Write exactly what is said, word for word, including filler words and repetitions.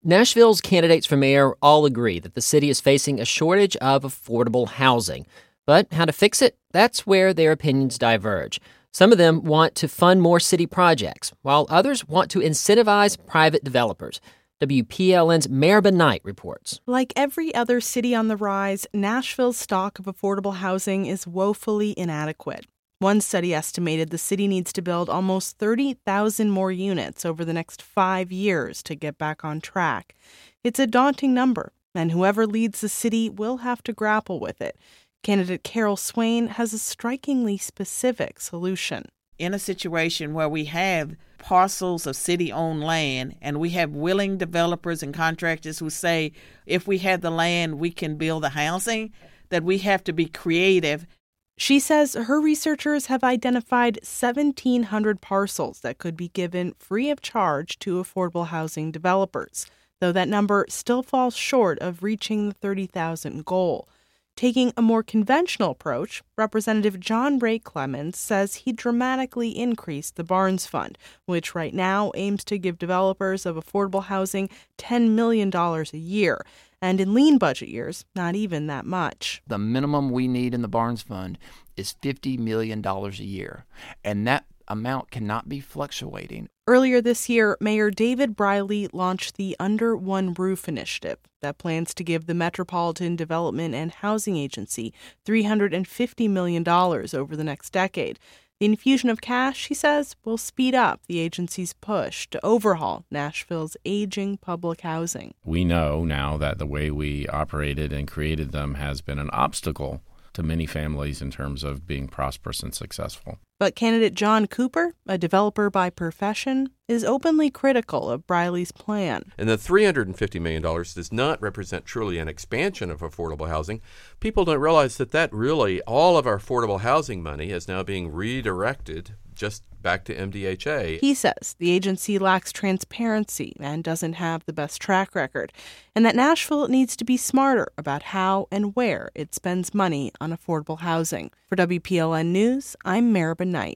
Nashville's candidates for mayor all agree that the city is facing a shortage of affordable housing. But how to fix it? That's where their opinions diverge. Some of them want to fund more city projects, while others want to incentivize private developers. W P L N's Maribel Knight reports. Like every other city on the rise, Nashville's stock of affordable housing is woefully inadequate. One study estimated the city needs to build almost thirty thousand more units over the next five years to get back on track. It's a daunting number, and whoever leads the city will have to grapple with it. Candidate Carol Swain has a strikingly specific solution. In a situation where we have parcels of city-owned land and we have willing developers and contractors who say, if we have the land, we can build the housing, that we have to be creative. She says her researchers have identified seventeen hundred parcels that could be given free of charge to affordable housing developers, though that number still falls short of reaching the thirty thousand goal. Taking a more conventional approach, Representative John Ray Clemens says he dramatically increased the Barnes Fund, which right now aims to give developers of affordable housing ten million dollars a year. And in lean budget years, not even that much. The minimum we need in the Barnes Fund is fifty million dollars a year, and that amount cannot be fluctuating. Earlier this year, Mayor David Briley launched the Under One Roof initiative that plans to give the Metropolitan Development and Housing Agency three hundred fifty million dollars over the next decade. The infusion of cash, he says, will speed up the agency's push to overhaul Nashville's aging public housing. We know now that the way we operated and created them has been an obstacle to many families in terms of being prosperous and successful. But candidate John Cooper, a developer by profession, is openly critical of Briley's plan. And the three hundred fifty million dollars does not represent truly an expansion of affordable housing. People don't realize that that really, all of our affordable housing money is now being redirected just back to M D H A. He says the agency lacks transparency and doesn't have the best track record, and that Nashville needs to be smarter about how and where it spends money on affordable housing. For W P L N News, I'm Maribel Knight.